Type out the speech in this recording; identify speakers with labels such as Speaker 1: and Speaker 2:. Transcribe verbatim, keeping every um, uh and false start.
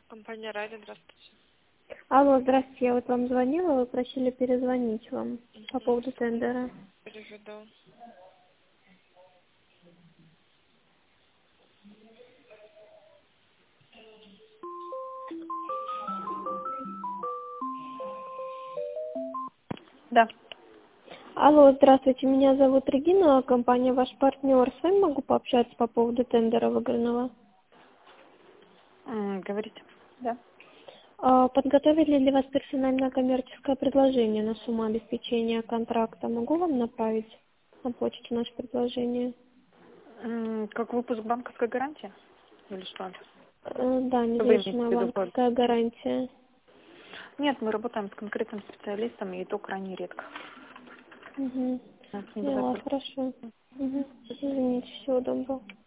Speaker 1: Компания Райдер, здравствуйте.
Speaker 2: Алло, здравствуйте, я вот вам звонила, вы просили перезвонить вам по
Speaker 1: Угу,
Speaker 2: поводу тендера.
Speaker 1: переведу. Да.
Speaker 2: Алло, здравствуйте, меня зовут Регина, компания «Ваш партнер». С вами могу пообщаться по поводу тендера выигранного?
Speaker 1: М, говорите. Да.
Speaker 2: А, Подготовили для вас персональное коммерческое предложение на сумму обеспечения контракта. Могу вам направить на почту наше предложение?
Speaker 1: М, Как выпуск банковской гарантии? Или что?
Speaker 2: Э, Да,
Speaker 1: Что вы имеете
Speaker 2: независимая
Speaker 1: в виду? под-
Speaker 2: банковская гарантия.
Speaker 1: Нет, мы работаем с конкретным специалистом, и то крайне редко.
Speaker 2: Угу.
Speaker 1: У нас не бывает
Speaker 2: Поняла,
Speaker 1: только.
Speaker 2: хорошо. Угу. Извините, всего доброго.